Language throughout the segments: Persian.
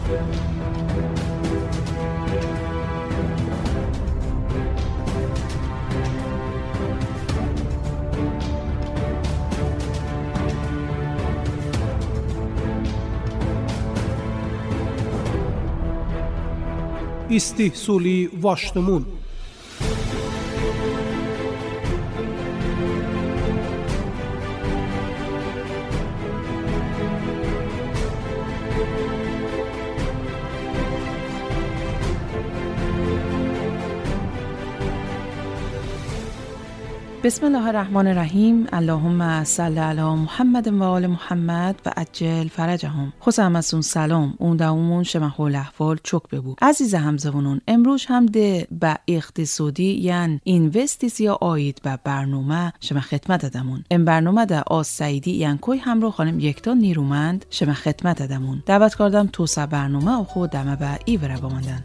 استحصولی واشتمون. بسم الله الرحمن الرحیم. اللهم صل علی محمد و آل محمد و عجل فرجهم. خوشم ازون سلام. اون دومون شمه الاحوال چوک ببو. عزیز همزبونون، امروز هم ده با اقتصادی یعنی اینوستیس یا آید به برنامه شما خدمت دادمون. این برنامه ده آز سعیدی یعنی کوی همراه خانم یکتا نیرومند شما خدمت دادمون. دعوت کردم توسع برنامه و خود دمه به ایوره باماندن.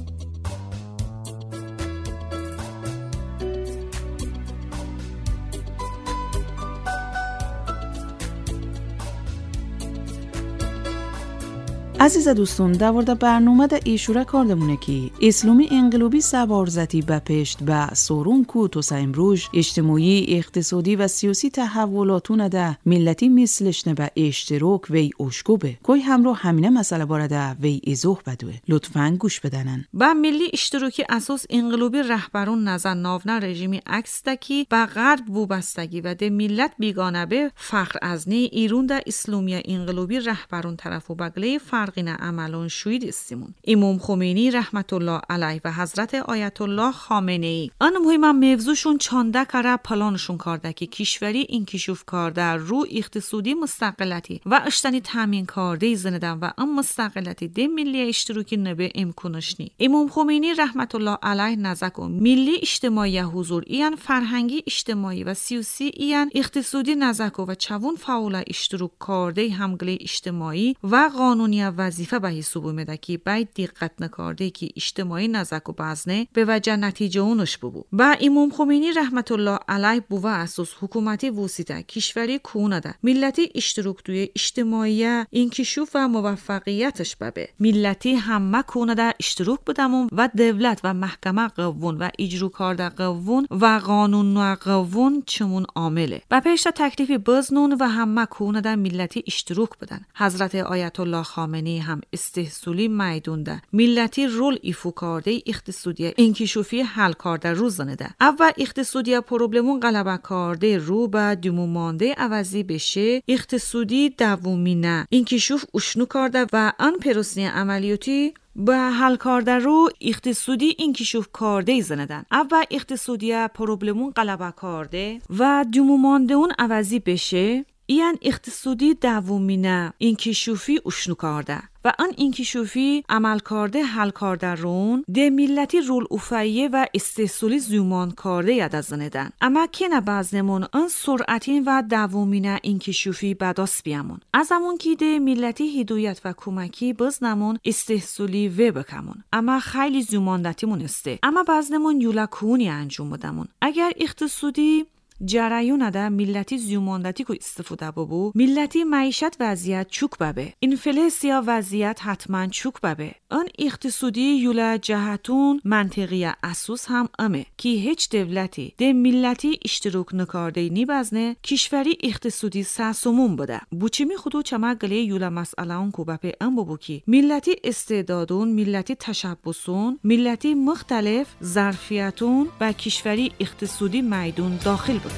عزیز دوستون، در مورد برنامه ده ایشوره کردمونه که اسلامی انقلابی سوارزتی به پشت به سورون کو تو امروز اجتماعی، اقتصادی و سیاسی تحولاتون ده ملتی مثلش نه به اشتراک وی اشکوبه. کوی همراه همینه مسئله بارده وی ازوح بدوه. لطفاً گوش بدنن. با ملی اشتراکی اساس انقلابی رهبرون نظر ناونا رژیمی عکس دکی با غرب وابستگی و ده ملت بیگانه به فخر از نی ایران ده اسلامی انقلابی رهبرون طرفو بغلی فرقین عملون شوید استیمون. امام خمینی رحمت الله علیه و حضرت آیت الله خامنه ای آن مهم موضوعشون چانده کاره پلانشون کرده که کشوری انکشاف کرده رو اقتصادی مستقلتی و اشتنی تامین کرده زندن و ام مستقلتی ده ملی اشتراکی نبه امکانش نی. امام خمینی رحمت الله علیه نزدیک ملی اجتماعی حضور ایان فرهنگی اجتماعی و سیاسی ایان اقتصادی نزدیک و چون فعال اشتراک کرده همگلی اجتماعی و قانونی وظیفه به حساب اومده که باید دقت نکرده که اجتماعی نزدیک و بزنه به وجه نتیجه اونش ببو. با امام خمینی رحمت الله علیه بوه اساس حکومتی وسیطه کشوری کونه ده ملتی اشتراک توی اجتماعی انکشاف و موفقیتش ببه. ملتی همه کونه ده اشتراک بدمون و دولت و محکمه قوون و اجرا کرده قوون و قانون و قوون چمون عامله. با پیش تکلیف بزنون و همه کونه ده ملتی اشتراک بدن. حضرت آیت الله خامنه‌ای هم استحصالی میدون ده ملتی رول ایفو کرده اقتصادی انکشافی حل کرده رو زنده. اول اقتصادی پروبلمون غلبه کرده رو به دمو مانده عوضی بشه اقتصادی دومی نه انکشاف اشنو کرده و آن پروسه عملیاتی به حل کرده رو اقتصادی انکشاف کرده زندن. اول اقتصادی پروبلمون غلبه کرده و دمو مانده اون عوضی بشه این اقتصادی دومینه انکشافی اشنو کرده و آن انکشافی عمل کرده حل کرده رون ده ملتی رول افایه و استحصالی زیومان کرده ید از زندن. اما که نه بعضنمون آن سرعتین و دومینه انکشافی بداست بیامون. از همون که ده ملتی هدایت و کمکی بزنمون استحصالی و بکمون. اما خیلی زیوماندتیمون استه. اما بعضنمون یولکونی انجام بدمون. اگر اقتصادی جریان ده ملتی زیوماندتی که استفاده ببو ملتی معیشت وضعیت چوک ببه انفلاسیا وضعیت حتما چوک ببه. آن اقتصادی یولا جهتون منطقی اساس هم امه که هیچ دولتی ده ملتی اشتراک نکارده نی بزنه کشوری اقتصادی ساسمون بده. بوچمی خودو چما گلی یولا مسئله اون کو بپه ام ببو که ملتی استعدادون ملتی تشبسون ملتی مختلف ظرفیتون و کشوری اقتصادی میدون داخل بودم.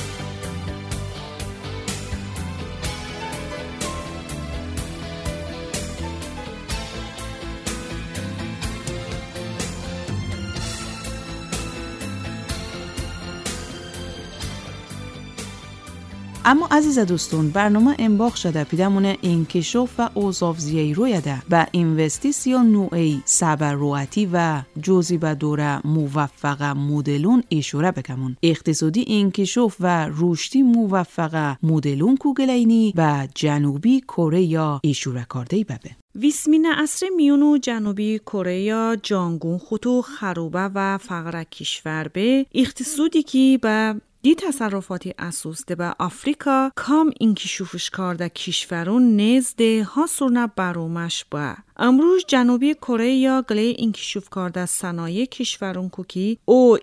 اما عزیز دوستون برنامه انباخ شده پیدمونه انکشاف و اوزافزیهی روی ده با اینوستیسیون نوعی صبروعتی و جزی به دوره موفقه مدلون اشاره بکمون. اقتصادی انکشاف و رشدی موفقه مدلون کوگلینی و جنوبی کره یا اشاره کردهی ببه. ویسمین عصر میونو جنوبی کره جانگون خطو خروبه و فقر کشور به اقتصادی که به دی تصرفاتی اساس ده به آفریقا کام انکشافش کرده کشورون نزده ها سرنا برومش با امروز جنوبی کره یا گله انکشاف کرده صنایع کشورون کوکی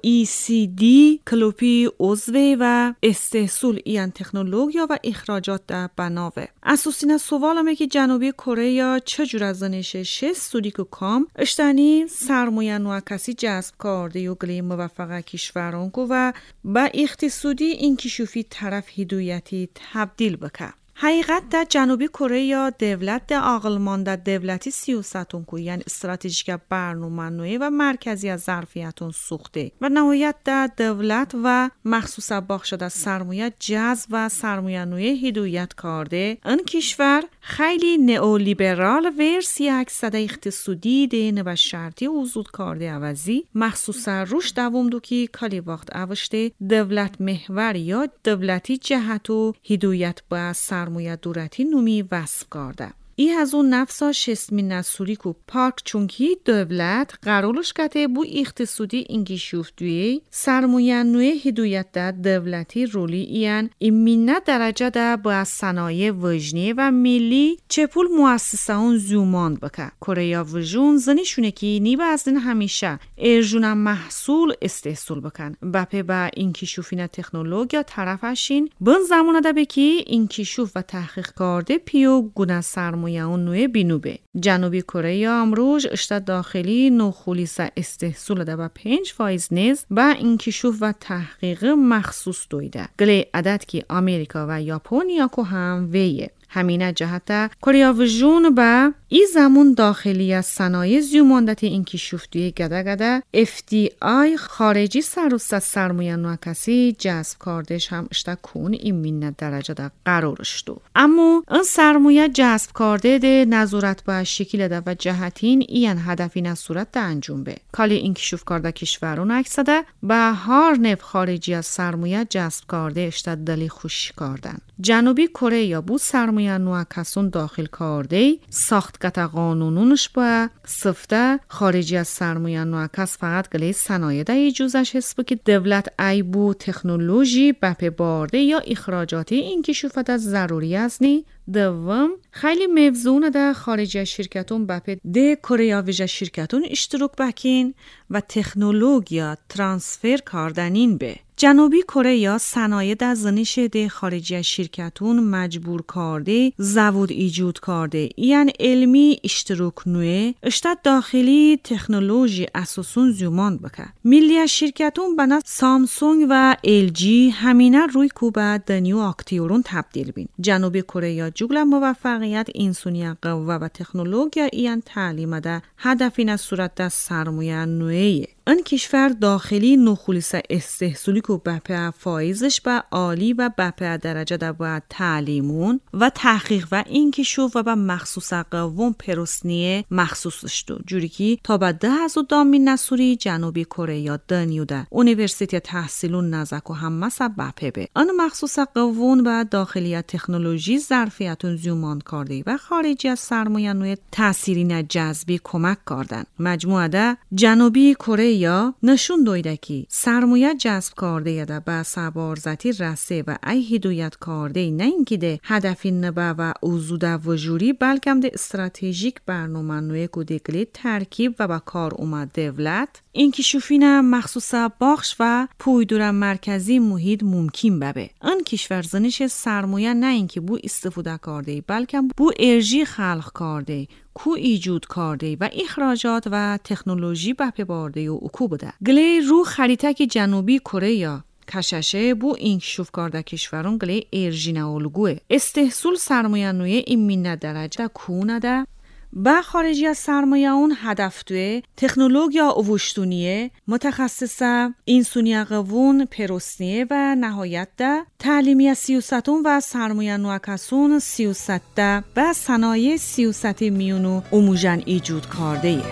OECD کلوپی عضو و استحصول این تکنولوژیا و اخراجات در بناوه. اساسین سوالمه که جنوبی کره یا چجور از زنش 6 سودی که کام اشتنی سرمایه نو کسی جذب کرده و گله موفقه کشورون کو و با اقتصادی انکشافی طرف هدایتی تبدیل بکه. حقیقت در جنوبی کره یا دولت در عقلمان در دولتی سیاستون کو یعنی استراتژیک برنامه نوعی و مرکزی از ظرفیتون سوخته و نهایت در دولت و مخصوصا بخش در سرمایه جذب و سرمایه نوعی هدایت کرده. این کشور خیلی نئولیبرال ورسی اکثر اقتصادی دین و شرطی وجود کرده عوضی مخصوصا روش دوام دو که کلی وقت اوشته دولت محور یا دولتی جهت و هدایت با سرمایه دولتی نومی وصف کرده. ای از اون نفسا شسمین نسوری کو پارک چونکی دولت قرارش کته بو اقتصادی انکشاف دوی سرمایه نوی هدایت در دولتی رولی این مینه درجه در با صنایع وجنی و ملی چپول مؤسسه اون زوماند بکه. کره وجون زنیشونه که نیبه از این همیشه ارجون محصول استحصول بکن. بپه با انکشافین تکنولوژیا طرفشین بن زمانه ده بکی انکشاف و تحقیق کرده پیو گونه سرمایه اون نوع بینوبه. جنوبی کره یا امروز اشتا داخلی نوخولیس استحصول ده با 5% نیز با انکشاف و تحقیق مخصوص دویده. گلی عدد که امریکا و ژاپنیا کو هم ویه. همینه جهت کره وجون با ای زمون داخلی از صنایع زیوماندت انکشاف دوی گده FDI خارجی سروست سرمایه نو کسی جذب کردش هم اشتا کون این مینه درجه در قرارش دو. اما این سرمایه جذب کرده ده نظارت با شکل ده و جهتین این هدفی نصورت ده انجام به. کالی انکشاف کرده کشورون اکسده با هر نف خارجی از سرمایه جذب کرده اشتا دلی خوشی کردن. جنوبی کره یا بود سرمایه نو کسون داخل کرده ساخت کتا قانونونش با سفته خارجی از سرمایه نو کس فقط گلی صنایع ده اجازهش هست که دولت ای بو تکنولوژی بپه بارده یا اخراجاتی انکشافات از ضروری است نی. دوم خیلی موضوع ده خارجی شرکتون بپه ده کره ویژه شرکتون اشتراک بکین و تکنولوژیا ترانسفر کردنین به. جنوبی کره یا صنایع در زنش ده خارجی شرکتون مجبور کرده زود ایجاد کرده یعنی علمی اشتراک نوع اشتاد داخلی تکنولوژی اساسون زیوماند بکه. ملی شرکتون بنا سامسونگ و LG همینه روی کوبه دنیو اکتیورون تبدیل بین. جنوبی کره یا جگل موفقیت انسانی قوه و تکنولوژیا این تعلیم ده هدفی نه صورت ده سرمایه نوعیه. این کشور داخلی نخولیس استحصولی که بپه فایزش با عالی و بپه درجه در باید تعلیمون و تحقیق و انکشاف و با مخصوص قوم پرسنیه مخصوصش دو. جوری که تا با 10,000 دامین نسوری جنوبی کره یا دنیو ده اونیورسیتی تحصیلون نزک و هم مسا بپه به. این مخصوص قوم و داخلی تکنولوژی ظرفیتون زیومان کرده و خارجی از سرمایه نوع تأثیری نجذبی کمک کردن. مجموعه ده جنوبی کره یا نشون دویده که سرمایه جذب کرده ده با سبارزتی رسه و ای هدایت کرده نه اینکه ده هدفی نبا و اوزوده وجوری بلکه ده استراتژیک برنامه نوعی که دکلی ترکیب و با کار اومد دولت انکشافین مخصوصا بخش و پویدور مرکزی محیط ممکن ببه. این کشور زنش سرمایه نه اینکه بو استفاده کرده بلکه بو انرژی خلق کرده کو ایجاد کرده و اخراجات و تکنولوژی بپی برده و اکو بوده. گلی رو خریطه که جنوبی کره یا کششه بو انکشاف کرده کشورون گلی انرژی نولگوه. استحصول سرمایه نوعی این مینه درجه کونه ده با خارجی از سرمایه اون هدف دوه تکنولوژیا اوشتونیه متخصصه انسانی قوون پرسنیه و نهایت ده تعلیمی سیاستون و سرمایه نوکسون سیاست ده و صنایع سیاستی میونو اموجن ایجاد کرده ایه.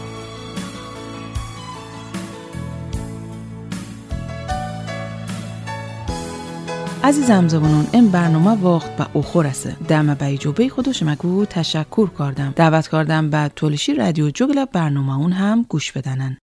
عزیزم زبونون این برنامه وقت با اخور است. دم بای جوبه خودش مگو تشکر کردم. دعوت کردم به تولشی رادیو جوگل برنامه اون هم گوش بدنن.